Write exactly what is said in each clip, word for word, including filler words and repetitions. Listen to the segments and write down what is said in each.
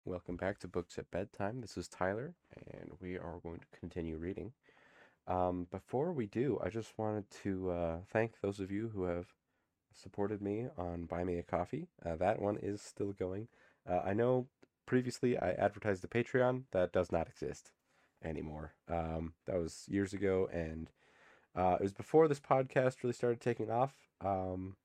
Welcome back to Books at Bedtime. This is Tyler, and we are going to continue reading. Um, before we do, I just wanted to uh, thank those of you who have supported me on Buy Me a Coffee. Uh, that one is still going. Uh, I know previously I advertised the Patreon. That does not exist anymore. Um, that was years ago, and uh, it was before this podcast really started taking off. Um,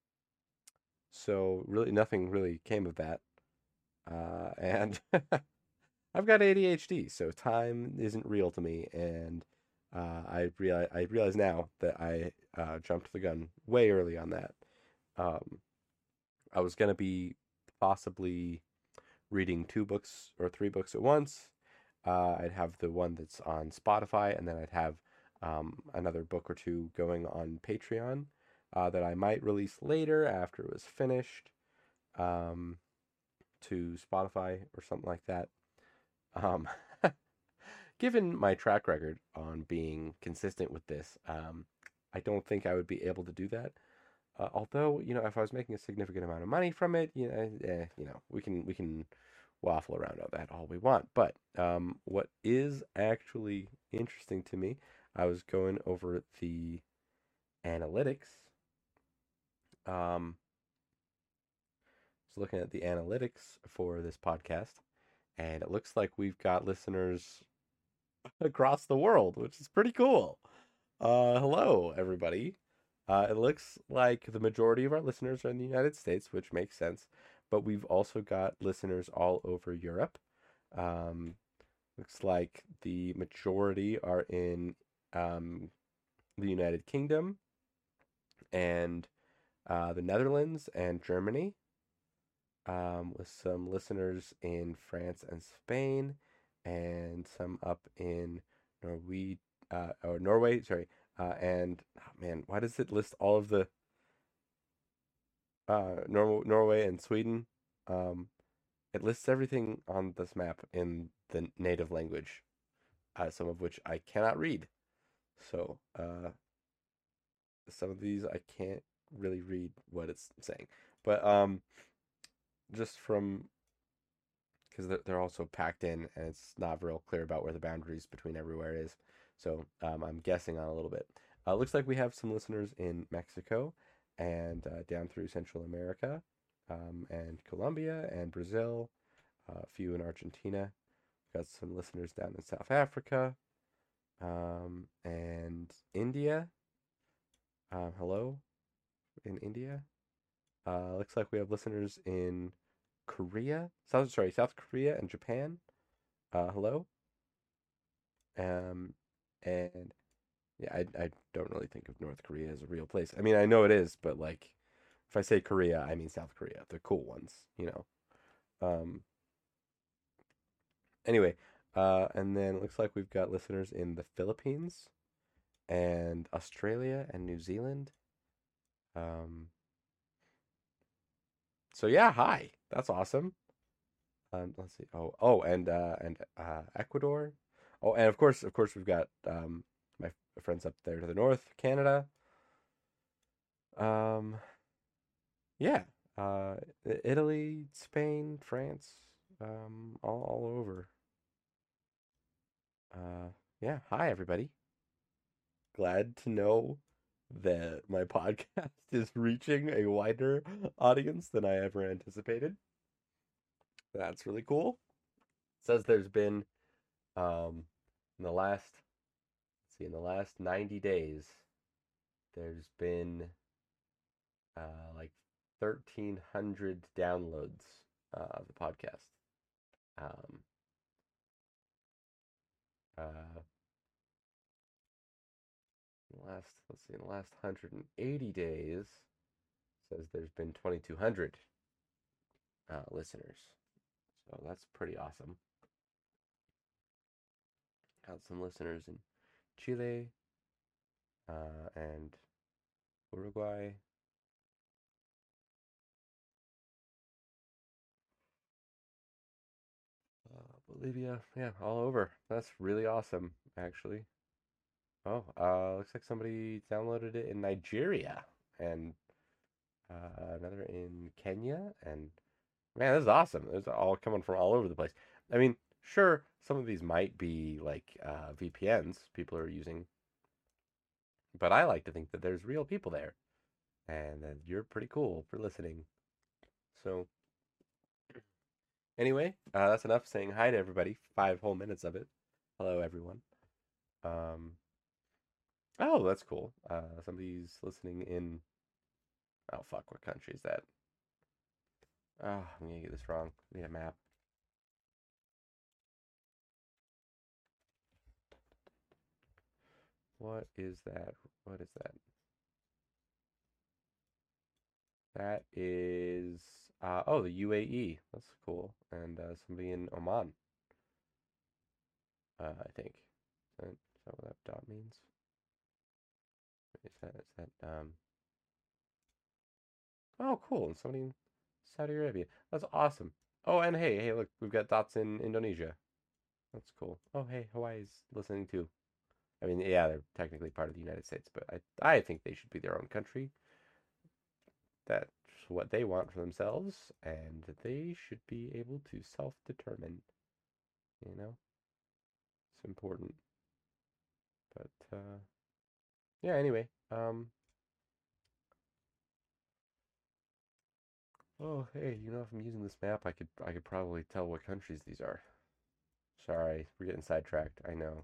so really, nothing really came of that. Uh, and I've got A D H D, so time isn't real to me, and uh, I realize I realize now that I uh, jumped the gun way early on that. Um, I was gonna be possibly reading two books or three books at once. Uh, I'd have the one that's on Spotify, and then I'd have um, another book or two going on Patreon uh, that I might release later after it was finished um, to Spotify or something like that. Um, Given my track record on being consistent with this, um, I don't think I would be able to do that. Uh, although, you know, if I was making a significant amount of money from it, you know, eh, you know, we can we can waffle around on that all we want. But um, what is actually interesting to me, I was going over the analytics. Um, was looking at the analytics for this podcast, and it looks like we've got listeners across the world, which is pretty cool. Uh, hello, everybody. Uh, it looks like the majority of our listeners are in the United States, which makes sense, but we've also got listeners all over Europe. Um, looks like the majority are in um, the United Kingdom and uh, the Netherlands and Germany, um, with some listeners in France and Spain, and some up in Norway, uh, or Norway, sorry, uh, and oh man, why does it list all of the uh, Nor Norway and Sweden? Um, it lists everything on this map in the native language, uh, some of which I cannot read. So, uh, some of these I can't really read what it's saying, but um, just from because they're, they're also packed in and it's not real clear about where the boundaries between everywhere is. So um, I'm guessing on a little bit. Uh, looks like we have some listeners in Mexico and uh, down through Central America, um, and Colombia and Brazil, uh, a few in Argentina. Got some listeners down in South Africa, um, and India. Um, hello in India. Uh, looks like we have listeners in Korea, South sorry, South Korea and Japan. Uh, hello. Um, and yeah, I I don't really think of North Korea as a real place. I mean, I know it is, but like, if I say Korea, I mean South Korea, the cool ones, you know. Um, anyway, uh, and then it looks like we've got listeners in the Philippines and Australia and New Zealand. Um, so yeah, hi, that's awesome. Um, let's see. Oh, oh, and uh, and uh, Ecuador. Oh, and of course, of course, we've got um, my friends up there to the north, Canada. Um, Yeah, uh, I- Italy, Spain, France, um, all all over. Uh, yeah. Hi, everybody. Glad to know that my podcast is reaching a wider audience than I ever anticipated. That's really cool. It says there's been um in the last let's see in the last ninety days there's been uh like thirteen hundred downloads uh, of the podcast. Um, uh, In the last, let's see, in the last one hundred eighty days, says there's been twenty-two hundred uh, listeners. So that's pretty awesome. Got some listeners in Chile uh, and Uruguay. Uh, Bolivia, yeah, all over. That's really awesome, actually. Oh, uh, looks like somebody downloaded it in Nigeria and uh, another in Kenya and Man, this is awesome. It's all coming from all over the place. I mean, sure, some of these might be like uh, V P Ns people are using, but I like to think that there's real people there, and that you're pretty cool for listening. So anyway, uh, that's enough saying hi to everybody. Five whole minutes of it. Hello, everyone. Um, oh, that's cool. Uh, somebody's listening in. Oh fuck, what country is that? Oh, I'm gonna get this wrong. I need a map. What is that? What is that? That is uh, oh, the U A E. That's cool. And uh, somebody in Oman, uh, I think. Is that, is that what that dot means? Is that is that um? Oh, cool. And somebody in Saudi Arabia. That's awesome. Oh, and hey, hey, look, we've got dots in Indonesia. That's cool. Oh, hey, Hawaii's listening too. I mean, yeah, they're technically part of the United States, but I I think they should be their own country. That's what they want for themselves, and they should be able to self-determine. You know, it's important. But uh, yeah. Anyway, um. Oh, hey, you know, if I'm using this map, I could I could probably tell what countries these are. Sorry, we're getting sidetracked. I know.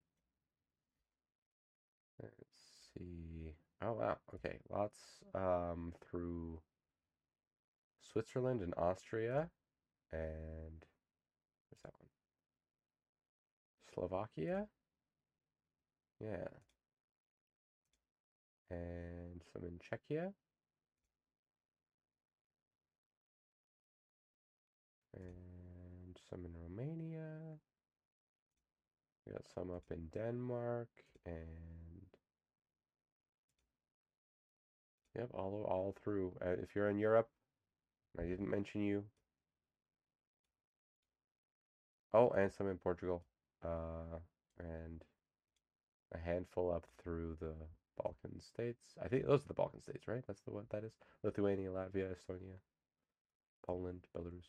Let's see. Oh wow. Okay, lots um through Switzerland and Austria, and what's that one? Slovakia. Yeah, and some in Czechia, and some in Romania. We got some up in Denmark, and yep, all all through. Uh, if you're in Europe, I didn't mention you. Oh, and some in Portugal, uh, and a handful up through the Balkan states. I think those are the Balkan states, right? That's the what that is. Lithuania, Latvia, Estonia, Poland, Belarus,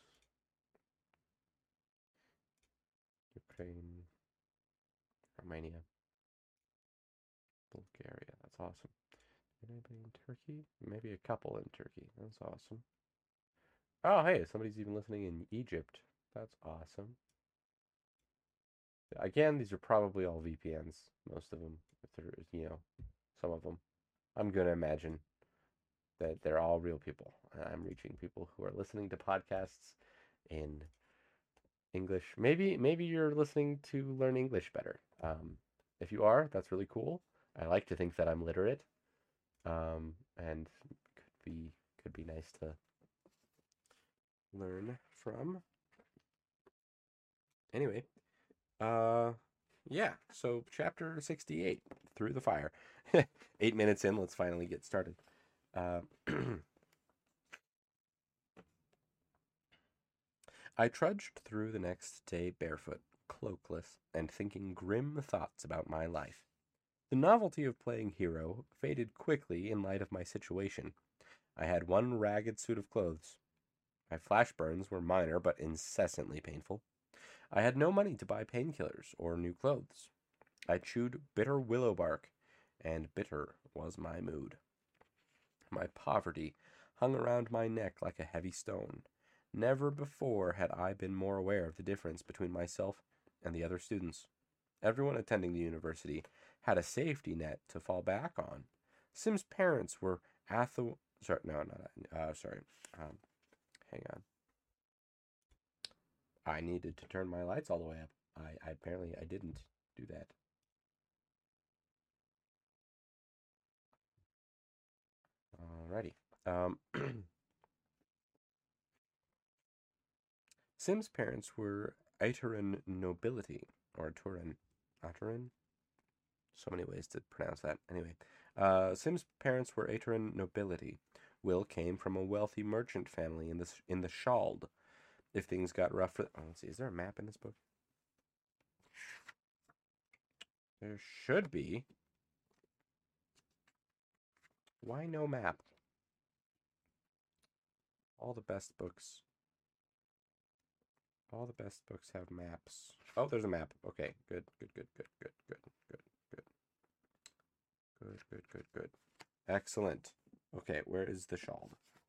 Ukraine, Romania, Bulgaria. That's awesome. Anybody in Turkey? Maybe a couple in Turkey. That's awesome. Oh, hey, somebody's even listening in Egypt. That's awesome. Again, these are probably all V P Ns, most of them. If there is, you know, some of them. I'm gonna imagine that they're all real people. I'm reaching people who are listening to podcasts in English. Maybe maybe you're listening to learn English better. Um, if you are, that's really cool. I like to think that I'm literate, um, and could be could be nice to learn from. Anyway, uh, yeah. So chapter sixty-eight, Through the Fire. Eight minutes in, let's finally get started. Uh, I trudged through the next day barefoot, cloakless, and thinking grim thoughts about my life. The novelty of playing hero faded quickly in light of my situation. I had one ragged suit of clothes. My flash burns were minor but incessantly painful. I had no money to buy painkillers or new clothes. I chewed bitter willow bark, and bitter was my mood. My poverty hung around my neck like a heavy stone. Never before had I been more aware of the difference between myself and the other students. Everyone attending the university had a safety net to fall back on. Sim's parents were Athel. Sorry, no, not uh, sorry. Um, hang on. I needed to turn my lights all the way up. I, I apparently I didn't do that. Alrighty. Um, Sim's parents were Aiteran nobility, or Turan. Aturan? So many ways to pronounce that. Anyway, uh, Sim's parents were Aiteran nobility. Will came from a wealthy merchant family in the in the Shald. If things got rough for, oh, let's see, is there a map in this book? There should be. Why no map? All the best books all the best books have maps. Oh, there's a map. Okay, good, good, good, good, good, good, good, good, good, good, good, good. Excellent. Okay, where is the Shald?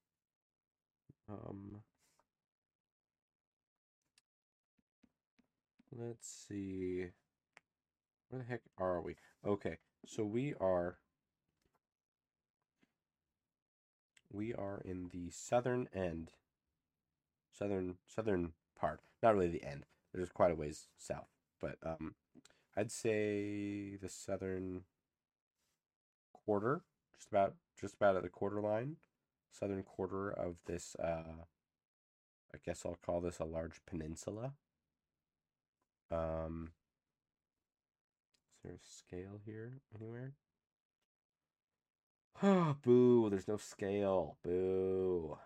Um, let's see. Where the heck are we? Okay, so we are we are in the southern end. Southern southern part. Not really the end. There's quite a ways south, but um I'd say the southern quarter, just about just about at the quarter line, southern quarter of this uh I guess I'll call this a large peninsula. Um is there a scale here anywhere? Oh, boo, there's no scale. Boo.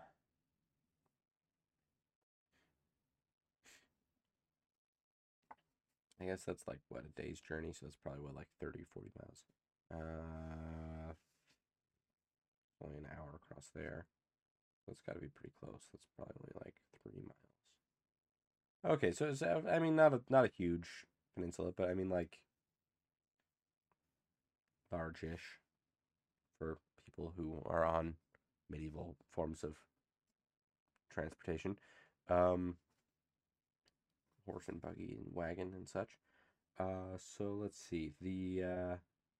I guess that's like what, a day's journey, so that's probably what, like thirty, forty miles. Uh only an hour across there. That's got to be pretty close. That's probably only like three miles. Okay, so it's, uh, I mean, not a not a huge peninsula, but I mean like large-ish for people who are on medieval forms of transportation, um, horse and buggy and wagon and such. Uh, so let's see the uh,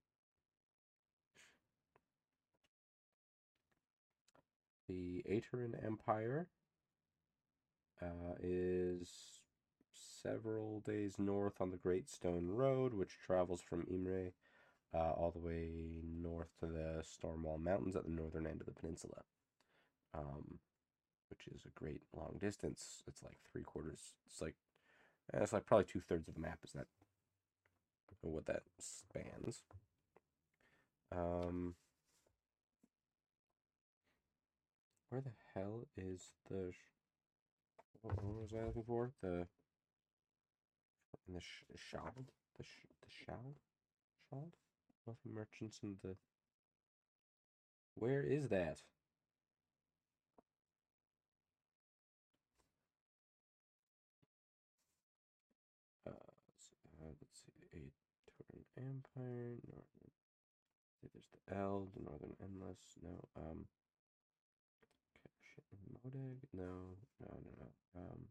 the Aeturan Empire uh, is several days north on the Great Stone Road, which travels from Imre uh, all the way north to the Stormwall Mountains at the northern end of the peninsula, um, which is a great long distance. It's like three quarters. It's like eh, it's like probably two thirds of the map is that what that spans. Um, where the hell is the? What was I looking for? The in the sh shald, the sh the shald, shald. Wealthy merchants in the. Where is that? Uh, so, uh, let's see, Aeturan Empire, Northern. There's the Eld, Northern Endless. No, um, Modeg. No, no, no, no. Um,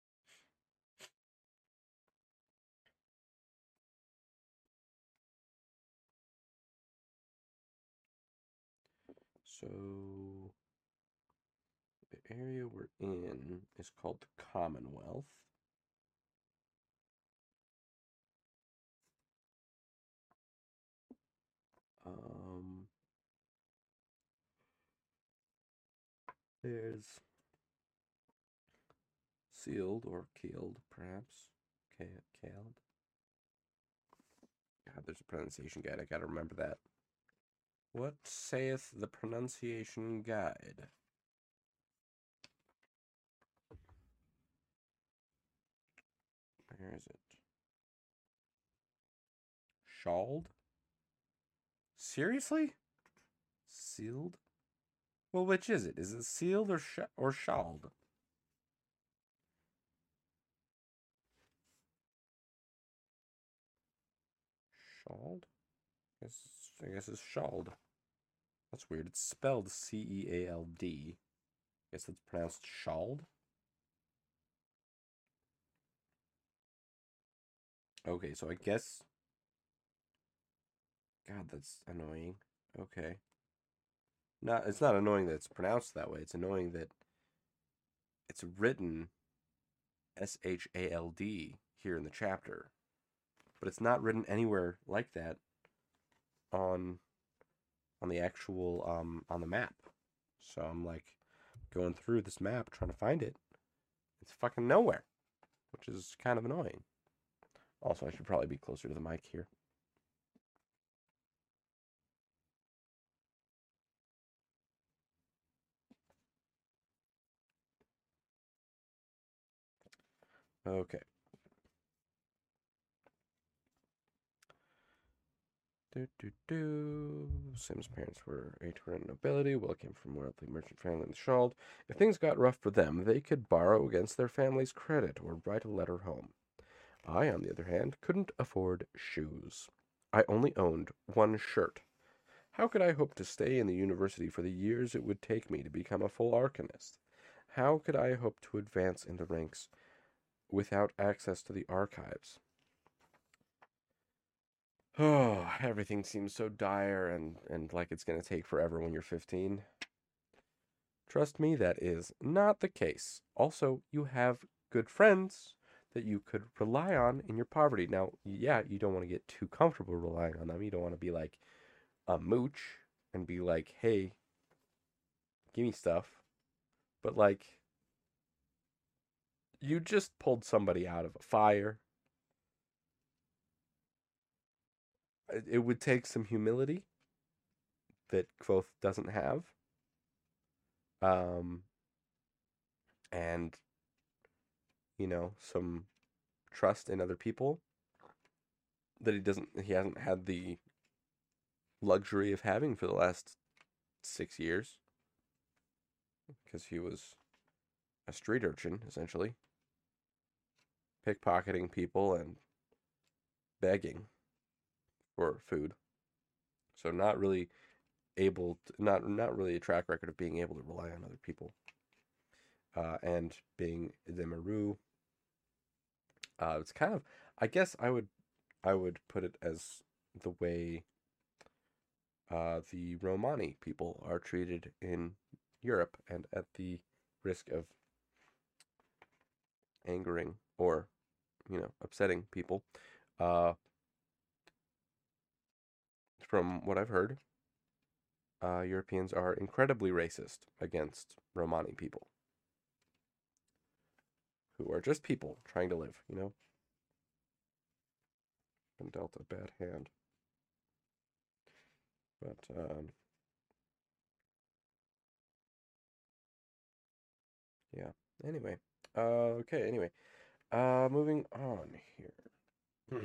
so the area we're in is called the Commonwealth. Um, there's sealed or keeled, perhaps. Keeled. God, there's a pronunciation guide. I gotta remember that. What saith the pronunciation guide? Where is it? Shald? Seriously? Sealed? Well, which is it? Is it sealed or sh or shald? Shald? I guess, I guess it's shald. That's weird. It's spelled C E A L D. I guess it's pronounced shald. Okay, so I guess. God, that's annoying. Okay. Not, it's not annoying that it's pronounced that way. It's annoying that it's written S H A L D here in the chapter, but it's not written anywhere like that on on the actual um on the map. So I'm like going through this map trying to find it. It's fucking nowhere, which is kind of annoying. Also, I should probably be closer to the mic here. Okay. Do, do, do. Sim's parents were a Turan nobility. Will came from a wealthy merchant family in the Shald. If things got rough for them, they could borrow against their family's credit or write a letter home. I, on the other hand, couldn't afford shoes. I only owned one shirt. How could I hope to stay in the university for the years it would take me to become a full arcanist? How could I hope to advance in the ranks without access to the archives? Oh, everything seems so dire and, and like it's going to take forever when you're fifteen. Trust me, that is not the case. Also, you have good friends that you could rely on in your poverty. Now, yeah, you don't want to get too comfortable relying on them. You don't want to be like a mooch and be like, hey, give me stuff. But like, you just pulled somebody out of a fire. It, it would take some humility that Kvothe doesn't have. Um, and, you know, some trust in other people that he doesn't, he hasn't had the luxury of having for the last six years. Because he was a street urchin, essentially. Pickpocketing people and begging for food. So not really able to, not not really a track record of being able to rely on other people. Uh, and being the Maru, uh, it's kind of, I guess I would I would put it as the way uh, the Romani people are treated in Europe, and at the risk of angering or, you know, upsetting people. Uh, from what I've heard, uh, Europeans are incredibly racist against Romani people, who are just people trying to live, you know? Been dealt a bad hand. But, um, yeah. Anyway. Uh, okay, anyway. Uh, moving on here.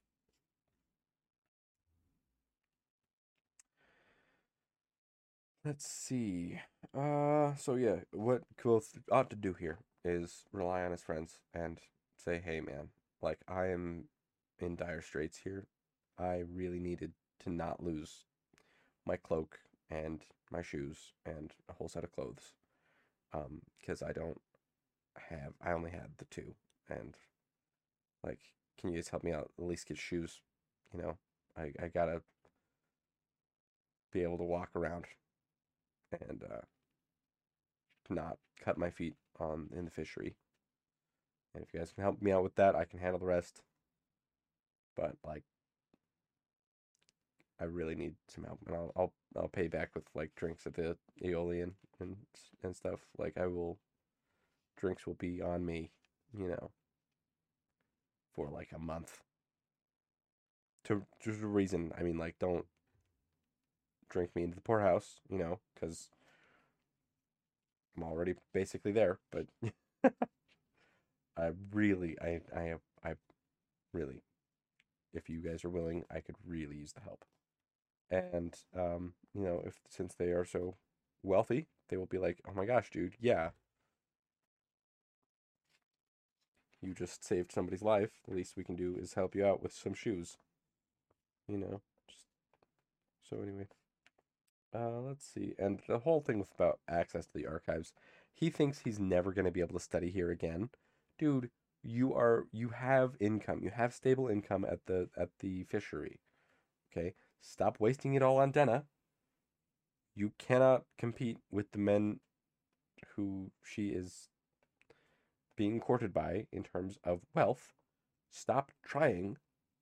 Let's see. Uh, so yeah, what Quoth ought to do here is rely on his friends and say, hey man, like I am in dire straits here. I really needed to not lose my cloak and my shoes and a whole set of clothes. Um, because I don't have, I only had the two. And like, can you just help me out? At least get shoes, you know? I, I gotta be able to walk around and uh, not cut my feet on in the fishery. And if you guys can help me out with that, I can handle the rest. But like, I really need some help, and I'll I'll I'll pay back with like drinks at the Aeolian and and stuff. Like I will, drinks will be on me, you know, for like a month. To just a reason, I mean, like don't drink me into the poorhouse, you know, because I'm already basically there. But I really, I I I really, if you guys are willing, I could really use the help. And um, you know, if since they are so wealthy, they will be like, "Oh my gosh, dude, yeah, you just saved somebody's life. The least we can do is help you out with some shoes." You know. Just, so anyway, uh, let's see. And the whole thing with about access to the archives, he thinks he's never going to be able to study here again, dude. You are you have income. You have stable income at the at the fishery. Okay, stop wasting it all on Denna. You cannot compete with the men who she is being courted by in terms of wealth. Stop trying.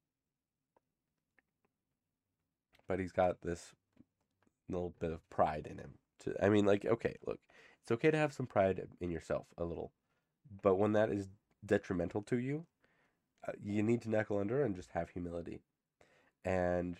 But he's got this little bit of pride in him. To, I mean, like, okay, look, it's okay to have some pride in yourself a little, but when that is detrimental to you, uh, you need to knuckle under and just have humility. And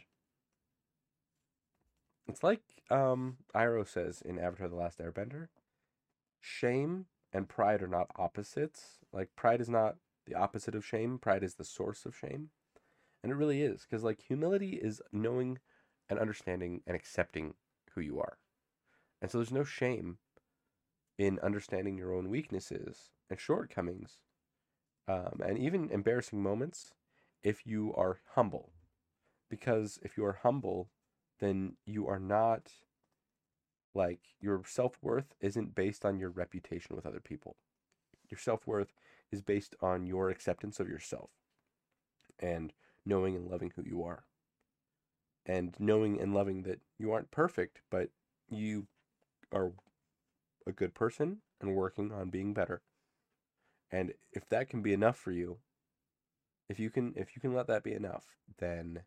it's like um, Iroh says in Avatar: The Last Airbender, shame and pride are not opposites. Like, pride is not the opposite of shame. Pride is the source of shame. And it really is, because like humility is knowing and understanding and accepting who you are. And so there's no shame in understanding your own weaknesses and shortcomings, um, and even embarrassing moments if you are humble. Because if you are humble, then you are not like your self worth isn't based on your reputation with other people. Your self worth is based on your acceptance of yourself and knowing and loving who you are. And knowing and loving that you aren't perfect, but you are a good person and working on being better. And if that can be enough for you, if you can if you can let that be enough, then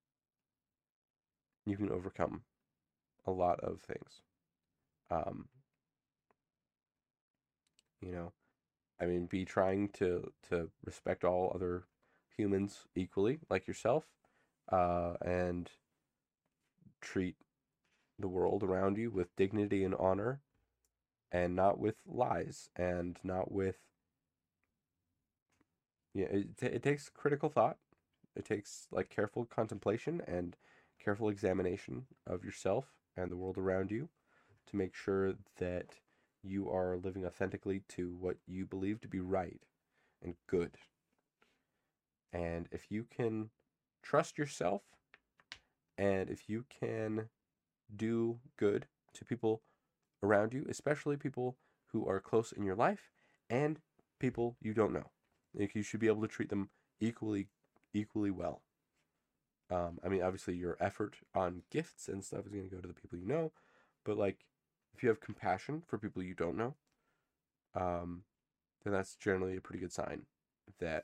you can overcome a lot of things. Um, you know, I mean, be trying to to respect all other humans equally, like yourself, uh, and treat the world around you with dignity and honor, and not with lies, and not with yeah. It t- it takes critical thought. It takes like careful contemplation and careful examination of yourself and the world around you to make sure that you are living authentically to what you believe to be right and good. And if you can trust yourself and if you can do good to people around you, especially people who are close in your life and people you don't know, like you should be able to treat them equally equally well. Um, I mean, obviously, your effort on gifts and stuff is going to go to the people you know, but like, if you have compassion for people you don't know, um, then that's generally a pretty good sign that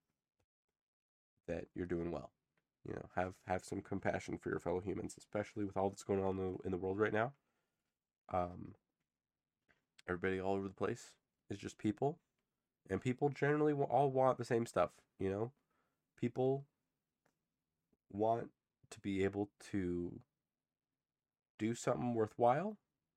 that you're doing well. You know, have have some compassion for your fellow humans, especially with all that's going on in the, in the world right now. Um, Everybody all over the place is just people, and people generally will all want the same stuff. You know, people want to be able to do something worthwhile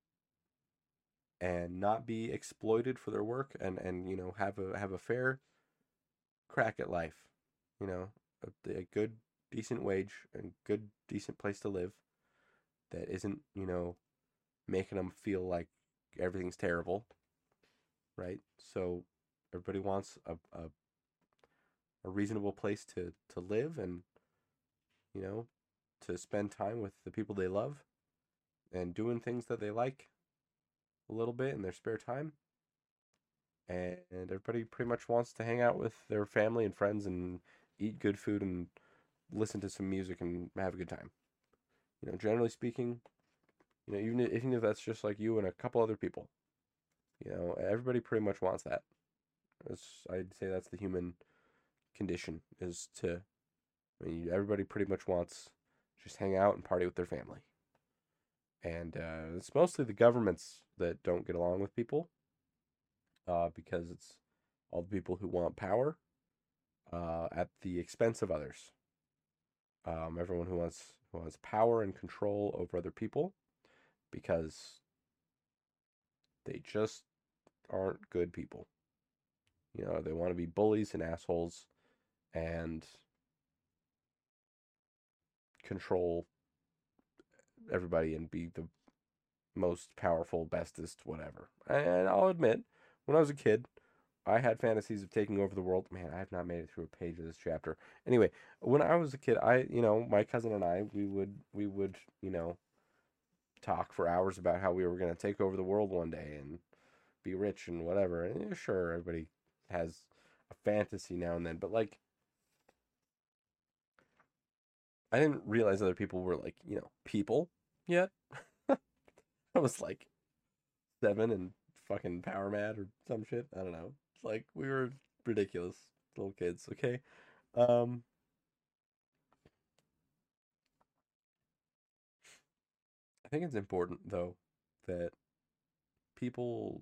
and not be exploited for their work, and and you know have a have a fair crack at life, you know, a, a good decent wage and good decent place to live that isn't, you know, making them feel like everything's terrible, right? So everybody wants a a, a reasonable place to to live, and you know, to spend time with the people they love and doing things that they like a little bit in their spare time. And everybody pretty much wants to hang out with their family and friends and eat good food and listen to some music and have a good time. You know, generally speaking, you know, even if, even if that's just like you and a couple other people, you know, everybody pretty much wants that. It's, I'd say that's the human condition is to, I mean, everybody pretty much wants just hang out and party with their family. And uh, it's mostly the governments that don't get along with people, uh, because it's all the people who want power uh, at the expense of others. Um, everyone who wants who wants power and control over other people because they just aren't good people. You know, they want to be bullies and assholes and control everybody and be the most powerful, bestest, whatever. And I'll admit, when I was a kid, I had fantasies of taking over the world. Man, I have not made it through a page of this chapter. Anyway, when I was a kid, I, you know, my cousin and I, we would, we would, you know, talk for hours about how we were going to take over the world one day and be rich and whatever. And yeah, sure, everybody has a fantasy now and then, but like, I didn't realize other people were like, you know, people yet. I was like seven and fucking power mad or some shit. I don't know. It's like we were ridiculous little kids, okay? Um, I think it's important though that people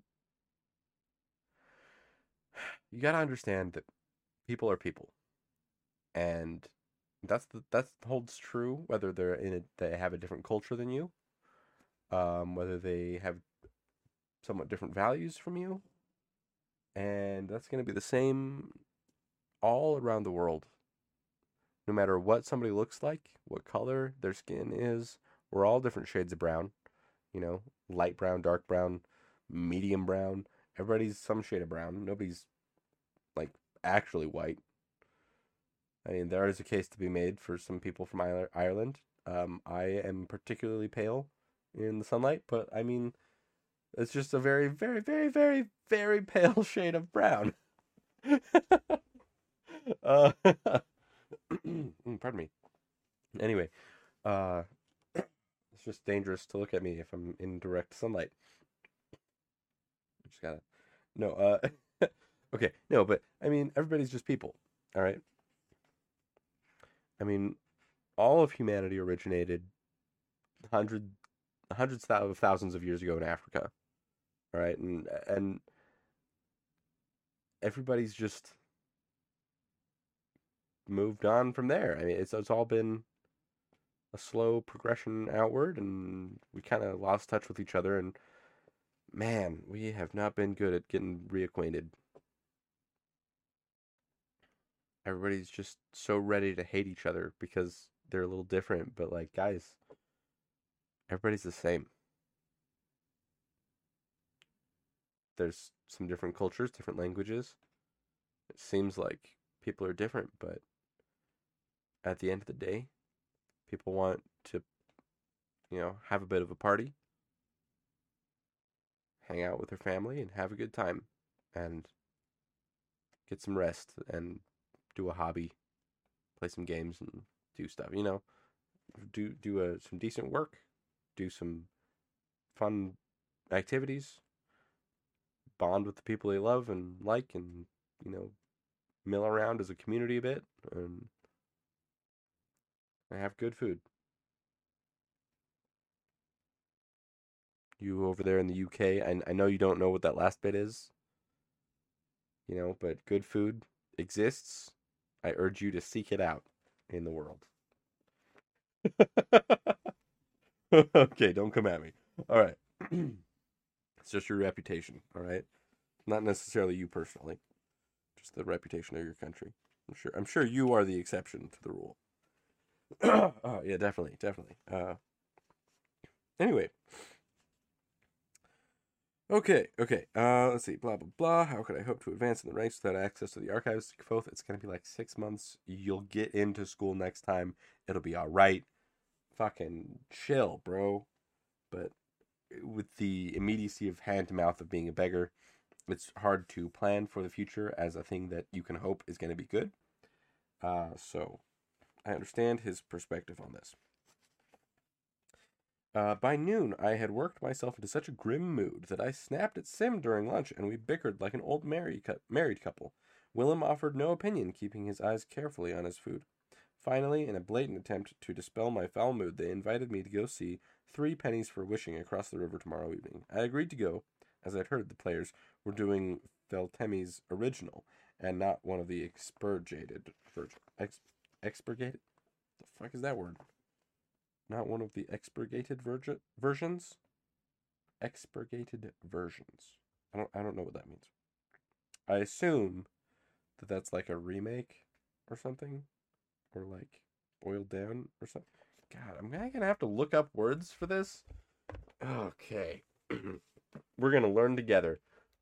you gotta understand that people are people, and that's the that holds true whether they're in a they have a different culture than you, um, whether they have somewhat different values from you, and that's gonna be the same all around the world. No matter what somebody looks like, what color their skin is, we're all different shades of brown. You know, light brown, dark brown, medium brown. Everybody's some shade of brown. Nobody's like actually white. I mean, there is a case to be made for some people from Ireland. Um, I am particularly pale in the sunlight, but I mean, it's just a very, very, very, very, very pale shade of brown. uh, pardon me. Anyway, uh, it's just dangerous to look at me if I'm in direct sunlight. Just gotta no. Uh, okay, no, but I mean, everybody's just people. All right. I mean, all of humanity originated hundred, hundreds of thousands of years ago in Africa. All right, and and everybody's just moved on from there. I mean, it's it's all been a slow progression outward, and we kind of lost touch with each other. And man, we have not been good at getting reacquainted. Everybody's just so ready to hate each other because they're a little different. But like, guys, everybody's the same. There's some different cultures, different languages. It seems like people are different, but at the end of the day, people want to, you know, have a bit of a party, hang out with their family, and have a good time, and get some rest, and do a hobby, play some games, and do stuff. You know, do do a, some decent work, do some fun activities, bond with the people they love and like, and you know, mill around as a community a bit, and have good food. You over there in the U K, I, I know you don't know what that last bit is, you know, but good food exists. I urge you to seek it out in the world. Okay, don't come at me. All right. It's just your reputation, all right? Not necessarily you personally, just the reputation of your country. I'm sure I'm sure you are the exception to the rule. Oh, yeah, definitely, definitely. Uh anyway, Okay, okay. Uh, let's see. Blah blah blah. How could I hope to advance in the ranks without access to the archives? Both. It's gonna be like six months. You'll get into school next time. It'll be all right. Fucking chill, bro. But with the immediacy of hand to mouth of being a beggar, it's hard to plan for the future as a thing that you can hope is gonna be good. Uh, so I understand his perspective on this. Uh, by noon, I had worked myself into such a grim mood that I snapped at Sim during lunch, and we bickered like an old married, cu- married couple. Willem offered no opinion, keeping his eyes carefully on his food. Finally, in a blatant attempt to dispel my foul mood, they invited me to go see Three Pennies for Wishing across the river tomorrow evening. I agreed to go, as I'd heard the players were doing Feltemi's original, and not one of the expurgated versions. Ex- expurgated? The fuck is that word? Not one of the expurgated verge- versions? Expurgated versions. I don't I don't know what that means. I assume that that's like a remake or something, or like boiled down or something. God, I'm gonna have to look up words for this. Okay. We're gonna learn together.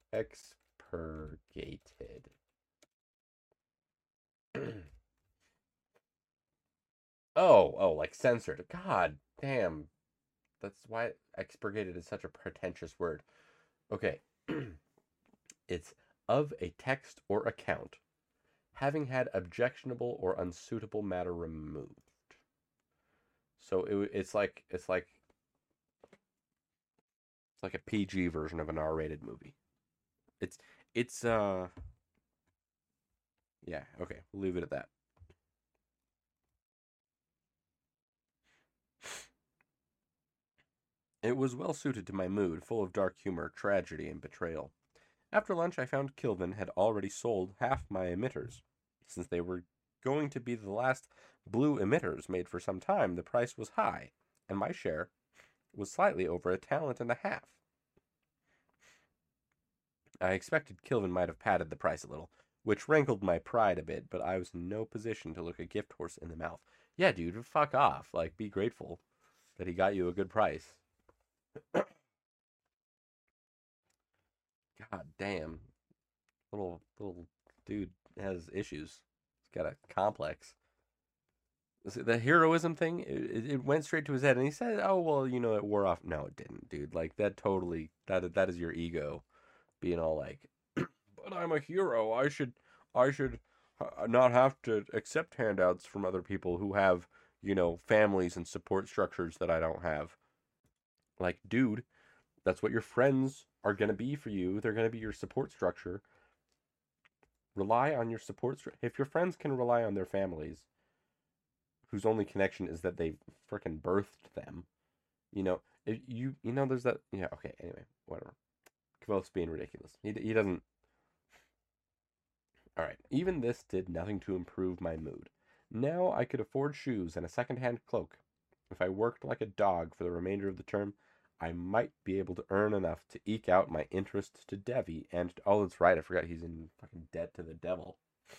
Expurgated. Oh, oh, like censored. God damn. That's why expurgated is such a pretentious word. Okay. It's of a text or account, having had objectionable or unsuitable matter removed. So it, it's like it's like it's like a P G version of an R-rated movie. It's it's uh yeah, okay, we'll leave it at that. It was well suited to my mood, full of dark humor, tragedy, and betrayal. After lunch, I found Kilvin had already sold half my emitters. Since they were going to be the last blue emitters made for some time, the price was high, and my share was slightly over a talent and a half. I expected Kilvin might have padded the price a little. which rankled my pride a bit, but I was in no position to look a gift horse in the mouth. Yeah, dude, fuck off. Like, be grateful that he got you a good price. God damn. Little little dude has issues. He's got a complex. The heroism thing, it, it went straight to his head, and he said, "Oh well, you know, it wore off." No, it didn't, dude. Like that totally that that is your ego being all like, "But I'm a hero. I should I should uh, not have to accept handouts from other people who have, you know, families and support structures that I don't have." Like, dude, that's what your friends are gonna be for you. They're gonna be your support structure. Rely on your support. Stru- if your friends can rely on their families, whose only connection is that they freaking birthed them. You know, if you you know there's that. Yeah, okay. Anyway, whatever. Kvoth's being ridiculous. He he doesn't. All right. Even this did nothing to improve my mood. Now I could afford shoes and a second-hand cloak. If I worked like a dog for the remainder of the term, I might be able to earn enough to eke out my interest to Devi and oh, that's right. I forgot he's in fucking debt to the devil.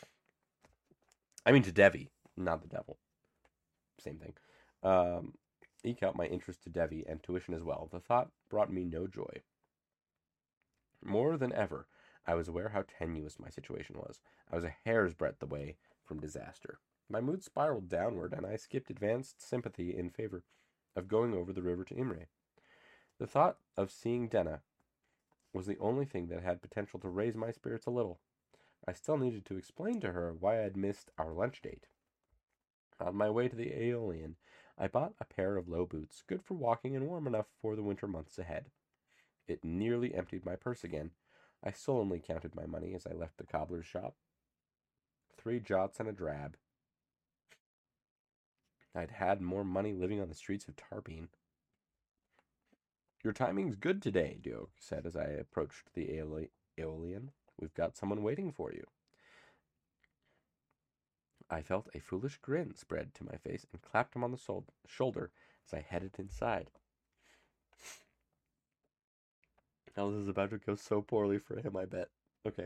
I mean to Devi, not the devil. Same thing. Um, eke out my interest to Devi and tuition as well. The thought brought me no joy. More than ever, I was aware how tenuous my situation was. I was a hair's breadth away from disaster. My mood spiraled downward, and I skipped advanced sympathy in favor of going over the river to Imre. The thought of seeing Denna was the only thing that had potential to raise my spirits a little. I still needed to explain to her why I had missed our lunch date. On my way to the Aeolian, I bought a pair of low boots, good for walking and warm enough for the winter months ahead. It nearly emptied my purse again. I sullenly counted my money as I left the cobbler's shop. Three jots and a drab. I'd had more money living on the streets of Tarpeen. Your timing's good today, Duke said as I approached the Aeolian. We've got someone waiting for you. I felt a foolish grin spread to my face and clapped him on the sol- shoulder as I headed inside. Now this is about to go so poorly for him, I bet. Okay.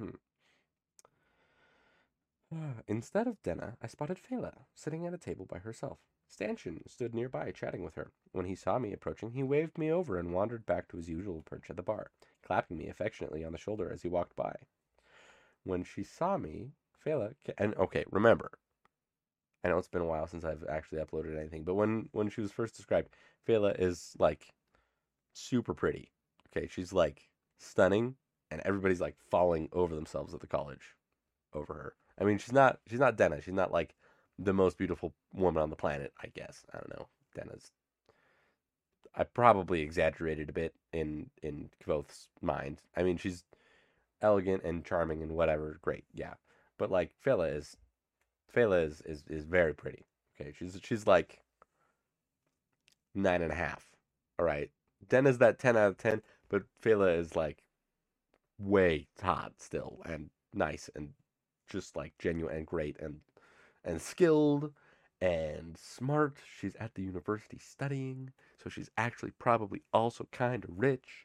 Instead of Denna, I spotted Fela, sitting at a table by herself. Stanchion stood nearby, chatting with her. When he saw me approaching, he waved me over and wandered back to his usual perch at the bar, clapping me affectionately on the shoulder as he walked by. When she saw me, Fela... Ca- and, okay, remember, I know it's been a while since I've actually uploaded anything, but when, when she was first described, Fela is, like, super pretty. Okay, she's, like, stunning, and everybody's, like, falling over themselves at the college over her. I mean, she's not she's not Denna. She's not like the most beautiful woman on the planet, I guess. I don't know. Denna's I probably exaggerated a bit in in Kvoth's mind. I mean, she's elegant and charming and whatever, great, yeah. But like Fela is Fela is is, is very pretty. Okay, she's she's like nine and a half. All right, Denna's that ten out of ten, but Fela is like way hot still and nice and just like genuine and great and and skilled and smart. She's at the university studying, so she's actually probably also kind of rich.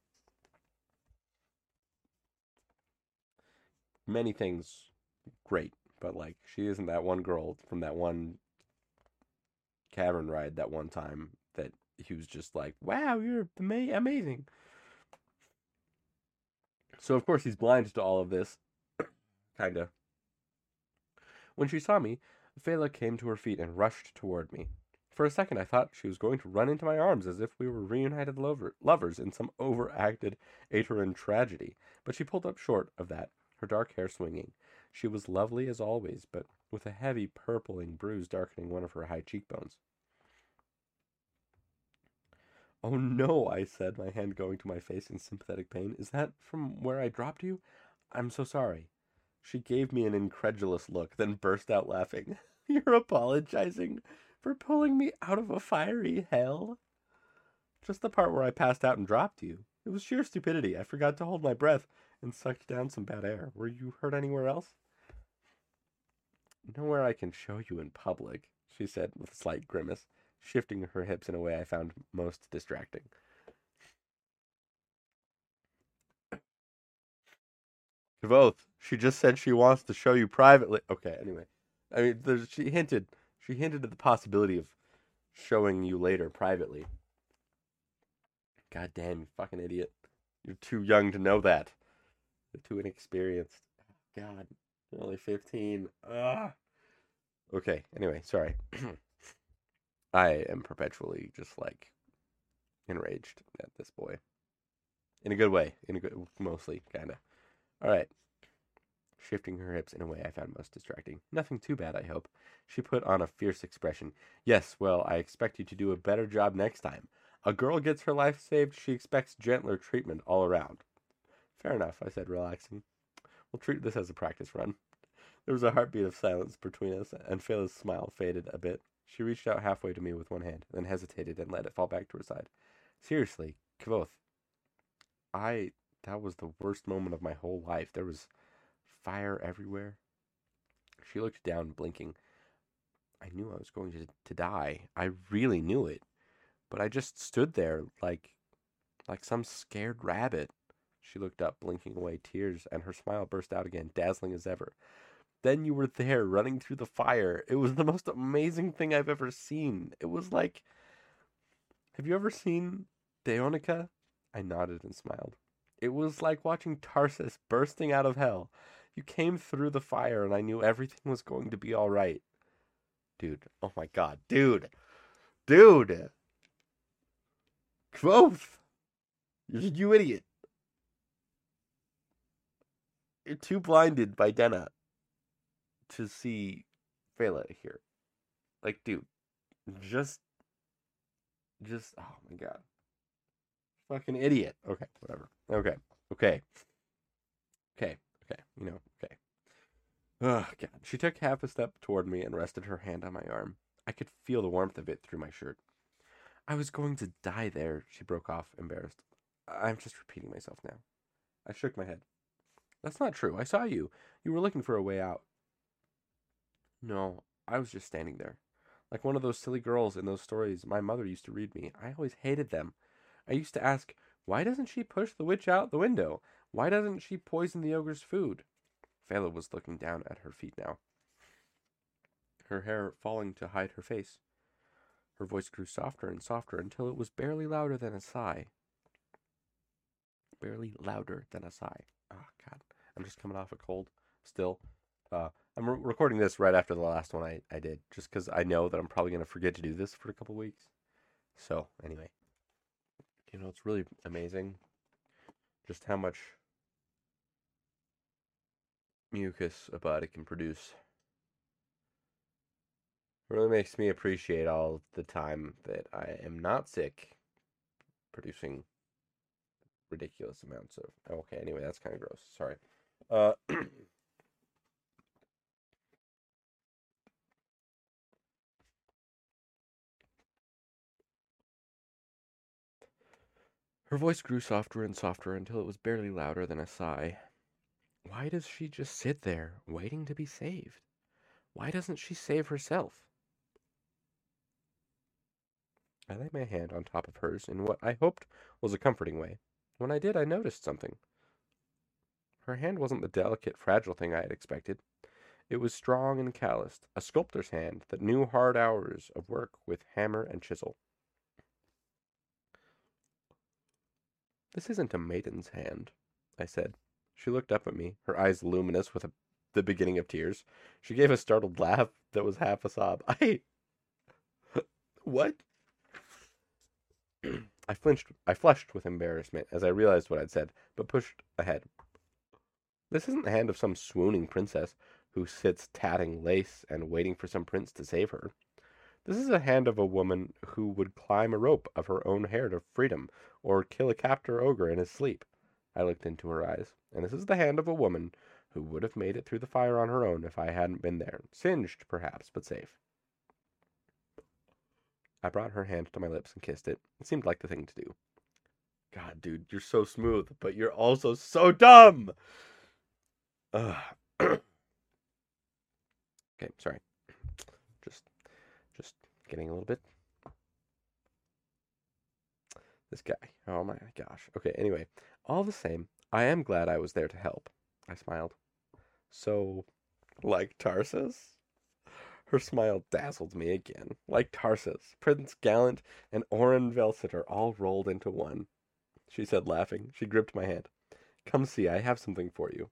Many things great, but like she isn't that one girl from that one cavern ride that one time that he was just like, "Wow, you're ama- amazing." So of course he's blind to all of this, kinda. When she saw me, Fela came to her feet and rushed toward me. For a second I thought she was going to run into my arms as if we were reunited lover- lovers in some overacted Aeteran tragedy, but she pulled up short of that, her dark hair swinging. She was lovely as always, but with a heavy purpling bruise darkening one of her high cheekbones. "Oh no," I said, my hand going to my face in sympathetic pain. "Is that from where I dropped you? I'm so sorry." She gave me an incredulous look, then burst out laughing. "You're apologizing for pulling me out of a fiery hell?" "Just the part where I passed out and dropped you. It was sheer stupidity. I forgot to hold my breath and sucked down some bad air. Were you hurt anywhere else?" "Nowhere I can show you in public," she said with a slight grimace, shifting her hips in a way I found most distracting. Kvoth, she just said she wants to show you privately. Okay, anyway. I mean, there's, she hinted, she hinted at the possibility of showing you later privately. God damn, you fucking idiot. You're too young to know that. You're too inexperienced. God, you're only fifteen. Ugh. Okay, anyway, sorry. I am perpetually just like enraged at this boy. In a good way. In a good, mostly, kinda. Alright. Shifting her hips in a way I found most distracting. Nothing too bad, I hope. She put on a fierce expression. Yes, well, I expect you to do a better job next time. A girl gets her life saved, she expects gentler treatment all around. Fair enough, I said, relaxing. We'll treat this as a practice run. There was a heartbeat of silence between us, and Fela's smile faded a bit. She reached out halfway to me with one hand, then hesitated and let it fall back to her side. Seriously, Kvoth, I... that was the worst moment of my whole life. There was fire everywhere. She looked down, blinking. I knew I was going to, to die. I really knew it. But I just stood there like like some scared rabbit. She looked up, blinking away tears, and her smile burst out again, dazzling as ever. Then you were there, running through the fire. It was the most amazing thing I've ever seen. It was like... Have you ever seen Daonica? I nodded and smiled. It was like watching Tarsus bursting out of hell. You came through the fire, and I knew everything was going to be all right. Dude, oh my god, dude, dude, Quoth, you, you idiot. You're too blinded by Denna to see Fela here. Like, dude, just, just, oh my god. Fucking idiot. Okay, whatever. Okay, okay, okay, okay, you know, okay. Oh, God. She took half a step toward me and rested her hand on my arm. I could feel the warmth of it through my shirt. I was going to die there, she broke off, embarrassed. I'm just repeating myself now. I shook my head. That's not true. I saw you. You were looking for a way out. No, I was just standing there. Like one of those silly girls in those stories my mother used to read me. I always hated them. I used to ask, why doesn't she push the witch out the window? Why doesn't she poison the ogre's food? Fela was looking down at her feet now, her hair falling to hide her face. Her voice grew softer and softer until it was barely louder than a sigh. Barely louder than a sigh. Oh, God. I'm just coming off a cold still. Uh, I'm re- recording this right after the last one I, I did, just because I know that I'm probably going to forget to do this for a couple weeks. So, anyway. You know, it's really amazing just how much mucus a body can produce. It really makes me appreciate all the time that I am not sick, producing ridiculous amounts of... Okay, anyway, that's kind of gross. Sorry. Uh... Her voice grew softer and softer until it was barely louder than a sigh. Why does she just sit there, waiting to be saved? Why doesn't she save herself? I laid my hand on top of hers in what I hoped was a comforting way. When I did, I noticed something. Her hand wasn't the delicate, fragile thing I had expected. It was strong and calloused, a sculptor's hand that knew hard hours of work with hammer and chisel. This isn't a maiden's hand, I said. She looked up at me, her eyes luminous with a, the beginning of tears. She gave a startled laugh that was half a sob. I... What? I flinched, I flushed with embarrassment as I realized what I'd said, but pushed ahead. This isn't the hand of some swooning princess who sits tatting lace and waiting for some prince to save her. This is the hand of a woman who would climb a rope of her own hair to freedom, or kill a captor ogre in his sleep. I looked into her eyes, and this is the hand of a woman who would have made it through the fire on her own if I hadn't been there. Singed, perhaps, but safe. I brought her hand to my lips and kissed it. It seemed like the thing to do. God, dude, you're so smooth, but you're also so dumb! Ugh. Okay, sorry. Just, just getting a little bit. This guy. Oh my gosh. Okay, anyway. All the same, I am glad I was there to help. I smiled. So, like Tarsus? Her smile dazzled me again. Like Tarsus, Prince Gallant, and Oren Velsitter all rolled into one, she said, laughing. She gripped my hand. Come see, I have something for you.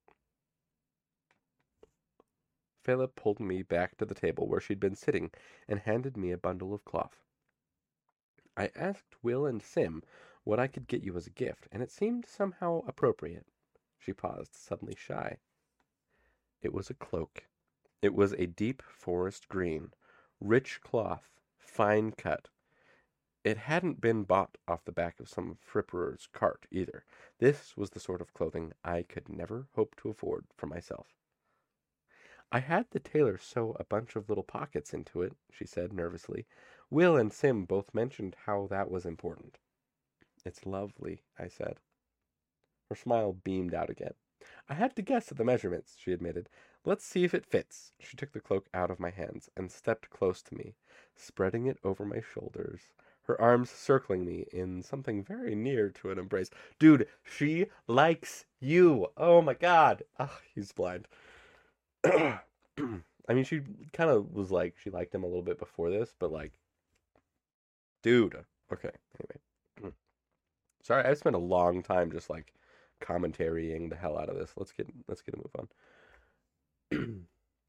Fela pulled me back to the table where she'd been sitting and handed me a bundle of cloth. I asked Will and Sim what I could get you as a gift, and it seemed somehow appropriate. She paused, suddenly shy. It was a cloak. It was a deep forest green, rich cloth, fine cut. It hadn't been bought off the back of some fripperer's cart, either. This was the sort of clothing I could never hope to afford for myself. I had the tailor sew a bunch of little pockets into it, she said nervously. Will and Sim both mentioned how that was important. It's lovely, I said. Her smile beamed out again. I had to guess at the measurements, she admitted. Let's see if it fits. She took the cloak out of my hands and stepped close to me, spreading it over my shoulders, her arms circling me in something very near to an embrace. Dude, she likes you. Oh my god. Ugh, he's blind. I mean, she kind of was like, she liked him a little bit before this, but like, dude. Okay, anyway. Sorry, I've spent a long time just like commentarying the hell out of this. Let's get let's get a move on.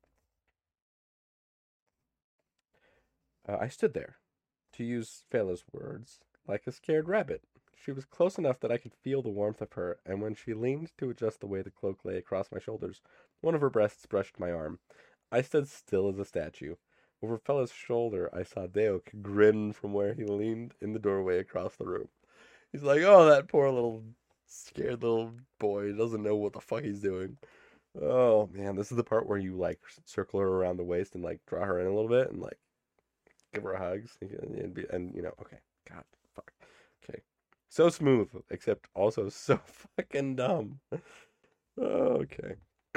uh, I stood there, to use Fela's words, like a scared rabbit. She was close enough that I could feel the warmth of her, and when she leaned to adjust the way the cloak lay across my shoulders, one of her breasts brushed my arm. I stood still as a statue. Over Fela's shoulder, I saw Deok grin from where he leaned in the doorway across the room. He's like, oh, that poor little scared little boy doesn't know what the fuck he's doing. Oh man, this is the part where you like circle her around the waist and like draw her in a little bit and like give her a hug and, and, be, and you know, okay, God, fuck, okay, so smooth, except also so fucking dumb. Okay.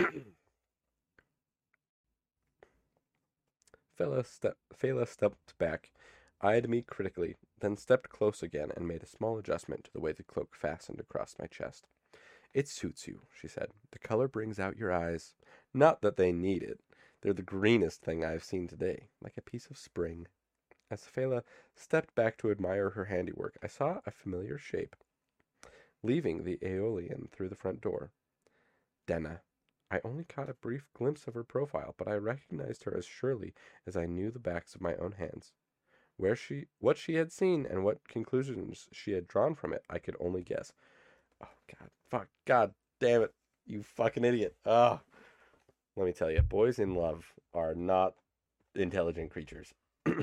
Fela step Fela stepped back, eyed me critically, then stepped close again and made a small adjustment to the way the cloak fastened across my chest. It suits you, she said. The color brings out your eyes. Not that they need it. They're the greenest thing I've seen today, like a piece of spring. As Fela stepped back to admire her handiwork, I saw a familiar shape, leaving the Aeolian through the front door. Denna. I only caught a brief glimpse of her profile, but I recognized her as surely as I knew the backs of my own hands. Where she, what she had seen, and what conclusions she had drawn from it, I could only guess. Oh, God. Fuck. God damn it. You fucking idiot. Ah. Oh. Let me tell you, boys in love are not intelligent creatures.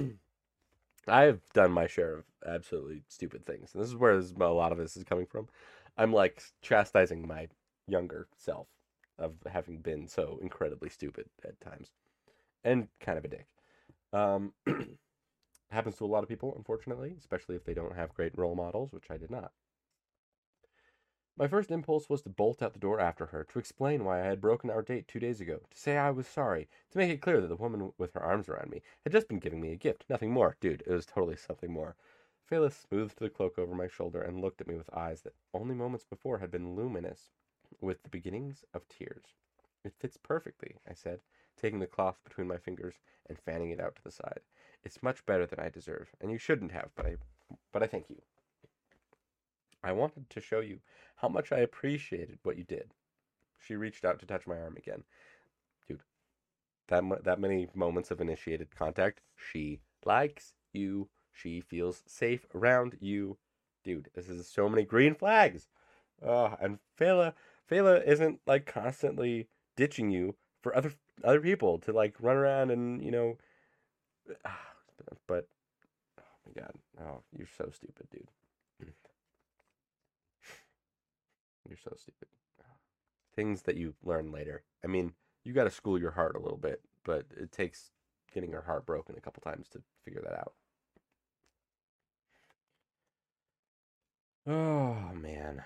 I've done my share of absolutely stupid things. And this is where a lot of this is coming from. I'm like chastising my younger self of having been so incredibly stupid at times and kind of a dick. Um, happens to a lot of people, unfortunately, especially if they don't have great role models, which I did not. My first impulse was to bolt out the door after her, to explain why I had broken our date two days ago, to say I was sorry, to make it clear that the woman with her arms around me had just been giving me a gift. Nothing more. Dude, it was totally something more. Phelis smoothed the cloak over my shoulder and looked at me with eyes that only moments before had been luminous with the beginnings of tears. It fits perfectly, I said, taking the cloth between my fingers and fanning it out to the side. It's much better than I deserve, and you shouldn't have, but I, but I thank you. I wanted to show you how much I appreciated what you did. She reached out to touch my arm again. Dude, that that many moments of initiated contact. She likes you. She feels safe around you. Dude, this is so many green flags. Oh, and Fela, Fela isn't like constantly ditching you for other other people to like run around and, you know, but oh my God. Oh, you're so stupid, dude. You're so stupid. Things that you learn later. I mean, you got to school your heart a little bit, but it takes getting your heart broken a couple times to figure that out. Oh, man.